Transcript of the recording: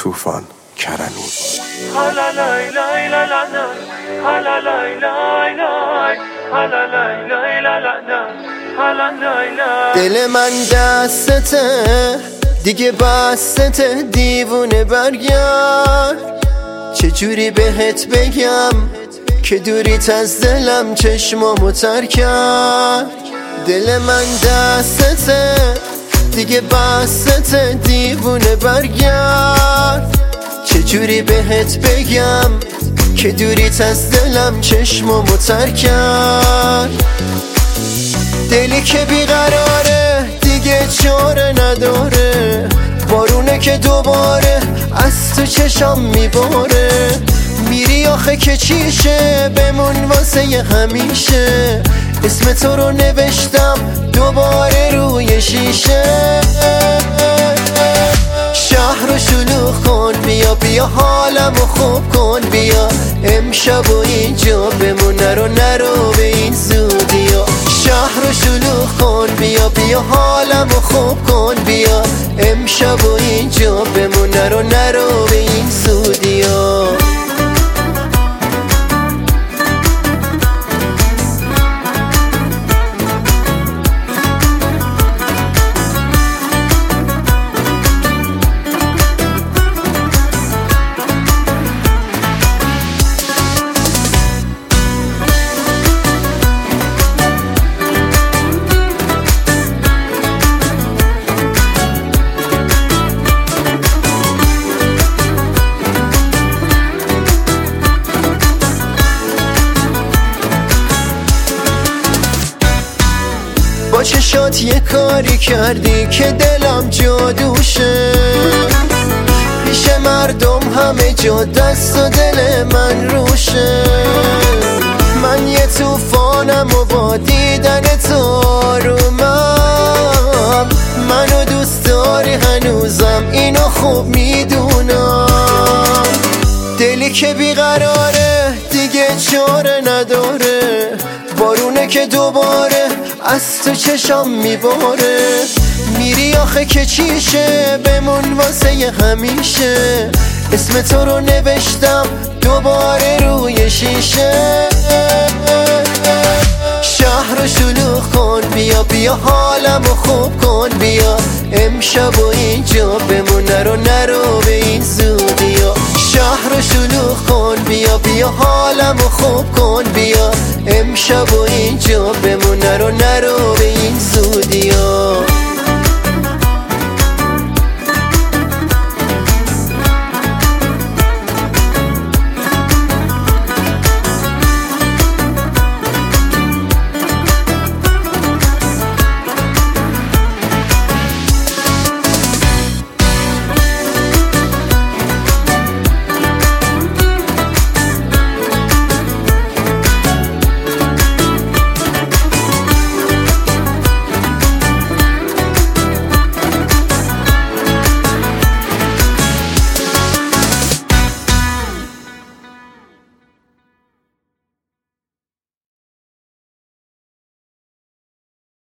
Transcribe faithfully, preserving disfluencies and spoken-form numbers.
طوفان کرنون. دل من دستته دیگه بسته، دیوونه برگرد. چجوری بهت بگم که دوریت از دلم چشمامو تر کرد. دل من دستته دیگه بسته، دیوونه برگرد. چجوری بهت بگم که دوریت از دلم چشمامو تر کرد. دلی که بیقراره دیگه چاره نداره، بارونه که دوباره از تو چشام میباره. میری آخه که چیشه بمون واسه ی همیشه، اسم تو رو نوشتم دوباره روی شیشه. شهر رو شلوغ کن، بیا بیا حالمو خوب کن، بیا امشب و اینجا بمون، نرو نرو به این زودیا. شهر رو شلوغ کن، بیا بیا حالمو خوب کن، بیا امشب و اینجا بمون، نرو نرو به این زودیا. با چشات یه کاری کردی که دلم جادوشه، پیش مردم همه جا دست و دل من روشه. من یه طوفانم و با دیدن تو آرومم، منو دوست داری هنوزم اینو خوب میدونم. دلی که بیقراره دیگه چاره نداره، بارونه که دوباره از تو چشام میباره. میری آخه که چیشه بمون واسه ی همیشه، اسم تو رو نوشتم دوباره روی شیشه. شهر رو شلوغ کن، بیا بیا حالمو خوب کن، بیا امشب و اینجا بمون، نرو نرو به این زودیا. شهر رو شلوغ کن، بیا بیا حالمو خوب کن، بیا امشب و اینجا بمون، نرو نرو.